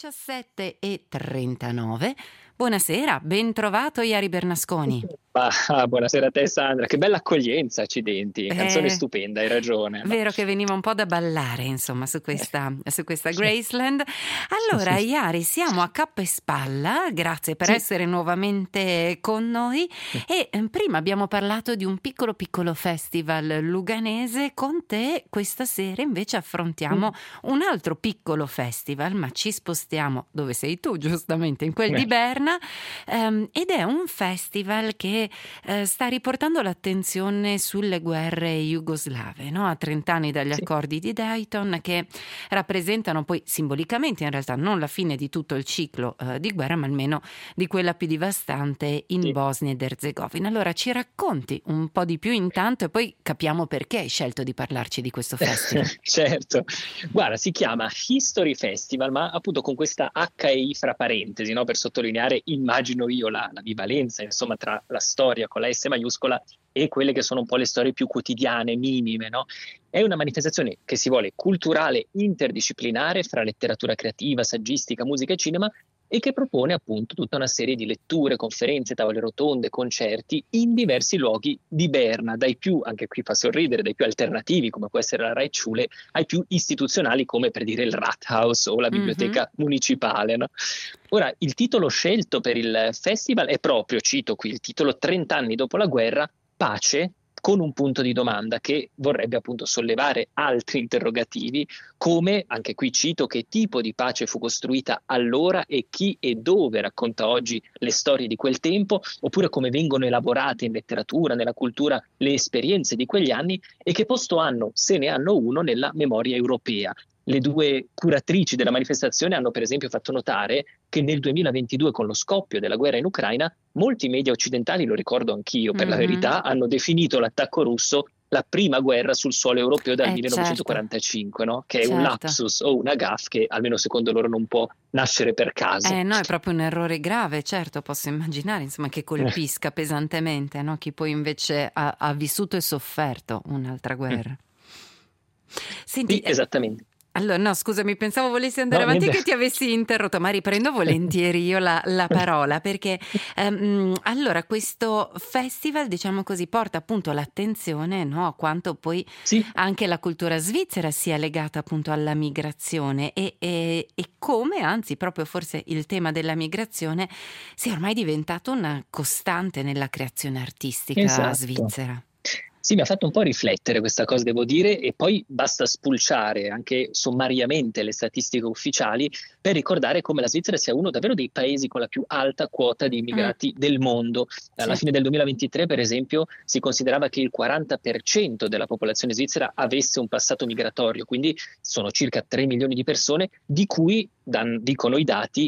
17:39. Buonasera, ben trovato Iari Bernasconi. Buonasera a te Sandra, che bella accoglienza, accidenti, canzone stupenda, hai ragione. No? Vero che veniva un po' da ballare, insomma, su questa Graceland. Allora, Iari, siamo a cappa e spalla, grazie per essere nuovamente con noi. E prima abbiamo parlato di un piccolo festival luganese. Con te questa sera invece affrontiamo un altro piccolo festival, ma ci spostiamo dove sei tu, giustamente, in quel di Berna, ed è un festival che sta riportando l'attenzione sulle guerre jugoslave, no? A 30 anni dagli accordi di Dayton, che rappresentano poi simbolicamente in realtà non la fine di tutto il ciclo di guerra, ma almeno di quella più devastante in Bosnia ed Erzegovina. Allora ci racconti un po' di più intanto e poi capiamo perché hai scelto di parlarci di questo festival. Certo, guarda, si chiama History Festival, ma appunto con questa H e I fra parentesi, no? Per sottolineare, immagino io, la bivalenza, insomma, tra la storia con la S maiuscola e quelle che sono un po' le storie più quotidiane, minime, no? È una manifestazione che si vuole culturale, interdisciplinare fra letteratura creativa, saggistica, musica e cinema, e che propone appunto tutta una serie di letture, conferenze, tavole rotonde, concerti in diversi luoghi di Berna, dai più, anche qui fa sorridere, dai più alternativi come può essere la Reitschule, ai più istituzionali come per dire il Rathaus o la biblioteca municipale, no? Ora, il titolo scelto per il festival è proprio, cito qui il titolo, 30 anni dopo la guerra, pace, con un punto di domanda che vorrebbe appunto sollevare altri interrogativi, come, anche qui cito, che tipo di pace fu costruita allora e chi e dove racconta oggi le storie di quel tempo, oppure come vengono elaborate in letteratura, nella cultura, le esperienze di quegli anni e che posto hanno, se ne hanno uno, nella memoria europea. Le due curatrici della manifestazione hanno per esempio fatto notare che nel 2022, con lo scoppio della guerra in Ucraina, molti media occidentali, lo ricordo anch'io per la verità, hanno definito l'attacco russo la prima guerra sul suolo europeo dal 1945, no? Che è un lapsus o una gaffe che almeno secondo loro non può nascere per caso. No, è proprio un errore grave, certo, posso immaginare, insomma, che colpisca pesantemente, no? Chi poi invece ha vissuto e sofferto un'altra guerra. Senti, esattamente. Allora, no, scusami, pensavo volessi andare avanti che ti avessi interrotto, ma riprendo volentieri io la parola, perché allora questo festival, diciamo così, porta appunto l'attenzione, no, a quanto poi anche la cultura svizzera sia legata appunto alla migrazione e come, anzi, proprio forse il tema della migrazione sia ormai diventato una costante nella creazione artistica svizzera. Sì, mi ha fatto un po' riflettere questa cosa, devo dire, e poi basta spulciare anche sommariamente le statistiche ufficiali per ricordare come la Svizzera sia uno davvero dei paesi con la più alta quota di immigrati del mondo. Alla fine del 2023, per esempio, si considerava che il 40% della popolazione svizzera avesse un passato migratorio, quindi sono circa 3 milioni di persone, di cui, dicono i dati,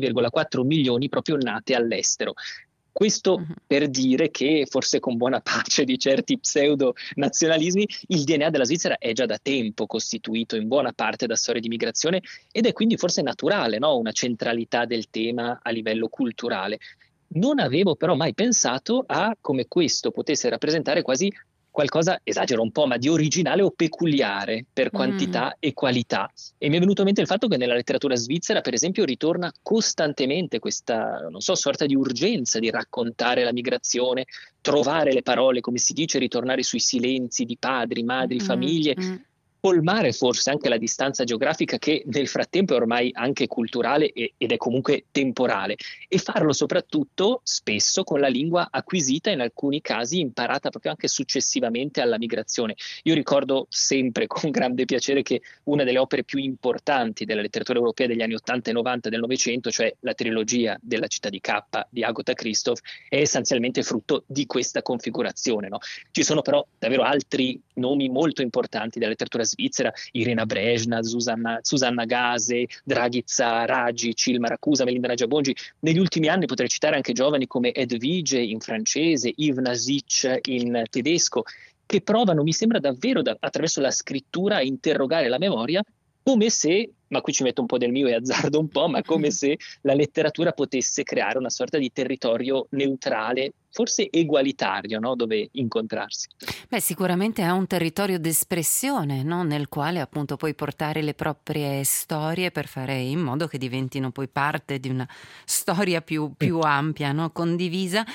2,4 milioni proprio nate all'estero. Questo per dire che, forse con buona pace di certi pseudo-nazionalismi, il DNA della Svizzera è già da tempo costituito in buona parte da storie di migrazione ed è quindi forse naturale, no? Una centralità del tema a livello culturale. Non avevo però mai pensato a come questo potesse rappresentare quasi qualcosa, esagero un po', ma di originale o peculiare per quantità e qualità. E mi è venuto in mente il fatto che nella letteratura svizzera, per esempio, ritorna costantemente questa, non so, sorta di urgenza di raccontare la migrazione, trovare le parole, come si dice, ritornare sui silenzi di padri, madri, famiglie, colmare forse anche la distanza geografica che nel frattempo è ormai anche culturale ed è comunque temporale, e farlo soprattutto spesso con la lingua acquisita, in alcuni casi imparata proprio anche successivamente alla migrazione. Io ricordo sempre con grande piacere che una delle opere più importanti della letteratura europea degli anni 80 e 90 del Novecento, cioè la trilogia della Città di K di Agatha Christoph, è essenzialmente frutto di questa configurazione, no? Ci sono però davvero altri nomi molto importanti della letteratura svizzera, Irena Brejna, Susanna Gase, Dragica Ragic, Ilmar Akusa, Melinda Nagyabongi. Negli ultimi anni potrei citare anche giovani come Edvige in francese, Yves Nasic in tedesco, che provano, mi sembra davvero, attraverso la scrittura a interrogare la memoria, come se ma qui ci metto un po' del mio e azzardo un po', ma come se la letteratura potesse creare una sorta di territorio neutrale, forse egualitario, no? Dove incontrarsi. Beh, sicuramente è un territorio d'espressione, no? Nel quale appunto puoi portare le proprie storie per fare in modo che diventino poi parte di una storia più ampia, no? Condivisa.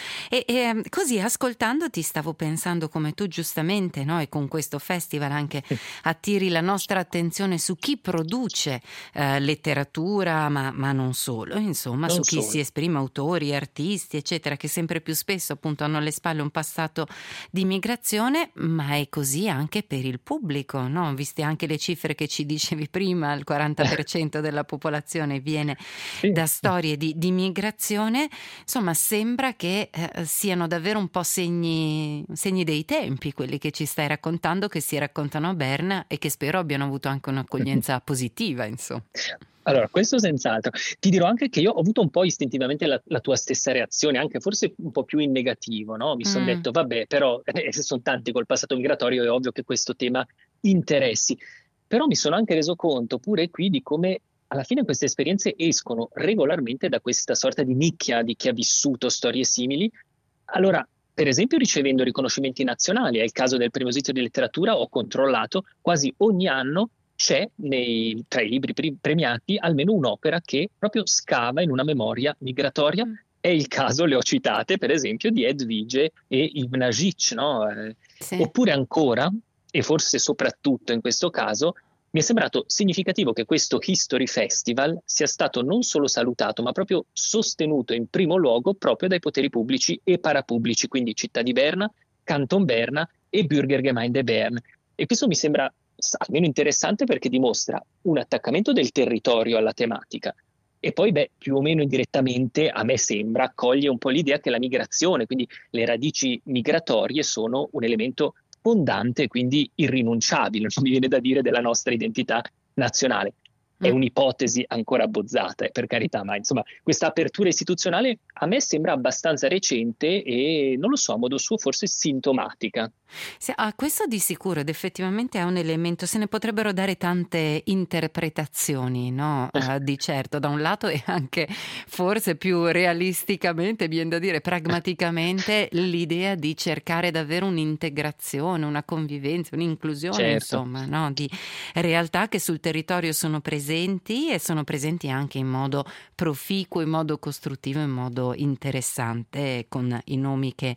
E così ascoltandoti stavo pensando come tu giustamente, no? E con questo festival anche attiri la nostra attenzione su chi produce letteratura, ma non solo, insomma, Non su chi solo. si esprime, autori, artisti, eccetera, che sempre più spesso appunto hanno alle spalle un passato di migrazione, ma è così anche per il pubblico, no? Viste anche le cifre che ci dicevi prima, il 40% della popolazione viene Sì. da storie di migrazione, insomma sembra che siano davvero un po' segni dei tempi quelli che ci stai raccontando, che si raccontano a Berna e che spero abbiano avuto anche un'accoglienza positiva, insomma. Allora, questo senz'altro. Ti dirò anche che io ho avuto un po' istintivamente la tua stessa reazione, anche forse un po' più in negativo, no? Mi sono Mm. detto, vabbè, però se sono tanti col passato migratorio, è ovvio che questo tema interessi. Però mi sono anche reso conto pure qui di come alla fine queste esperienze escono regolarmente da questa sorta di nicchia di chi ha vissuto storie simili. Allora, per esempio, ricevendo riconoscimenti nazionali, è il caso del Premio Svizzero di letteratura, ho controllato, quasi ogni anno c'è tra i libri premiati almeno un'opera che proprio scava in una memoria migratoria. Mm. È il caso, le ho citate, per esempio, di Edvige e Ibn Ajic, no? Sì. Oppure ancora, e forse soprattutto in questo caso, mi è sembrato significativo che questo History Festival sia stato non solo salutato, ma proprio sostenuto in primo luogo proprio dai poteri pubblici e parapubblici, quindi Città di Berna, Canton Berna e Bürgergemeinde Bern. E questo mi sembra almeno interessante perché dimostra un attaccamento del territorio alla tematica. E poi, più o meno indirettamente, a me sembra, accoglie un po' l'idea che la migrazione, quindi le radici migratorie, sono un elemento fondante e quindi irrinunciabile, non mi viene da dire, della nostra identità nazionale. È Mm. un'ipotesi ancora abbozzata, per carità, ma insomma, questa apertura istituzionale a me sembra abbastanza recente e, non lo so, a modo suo forse sintomatica. Sì, questo di sicuro ed effettivamente è un elemento, se ne potrebbero dare tante interpretazioni, no? Di certo, da un lato e anche forse più realisticamente, viene da dire pragmaticamente, l'idea di cercare davvero un'integrazione, una convivenza, un'inclusione, Certo. insomma, no? Di realtà che sul territorio sono presenti e sono presenti anche in modo proficuo, in modo costruttivo, in modo interessante, con i nomi che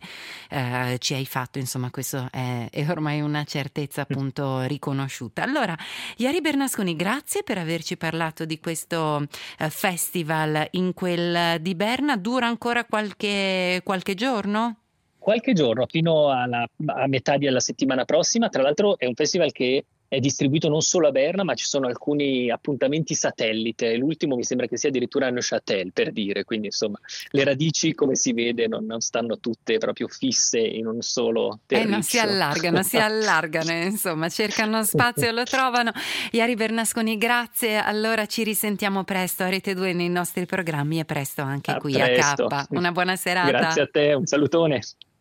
ci hai fatto, insomma, questo è ormai una certezza appunto riconosciuta. Allora, Iari Bernasconi, grazie per averci parlato di questo festival in quel di Berna. Dura ancora qualche giorno? Qualche giorno, fino a metà della settimana prossima. Tra l'altro è un festival che è distribuito non solo a Berna, ma ci sono alcuni appuntamenti satellite. L'ultimo mi sembra che sia addirittura a Neuchâtel, per dire. Quindi, insomma, le radici, come si vede, non stanno tutte proprio fisse in un solo Non terriccio. si allargano, insomma, cercano spazio e lo trovano. Iari Bernasconi, grazie. Allora ci risentiamo presto a Rete 2 nei nostri programmi e presto anche A qui a presto. K. Una buona serata. Grazie a te, un salutone.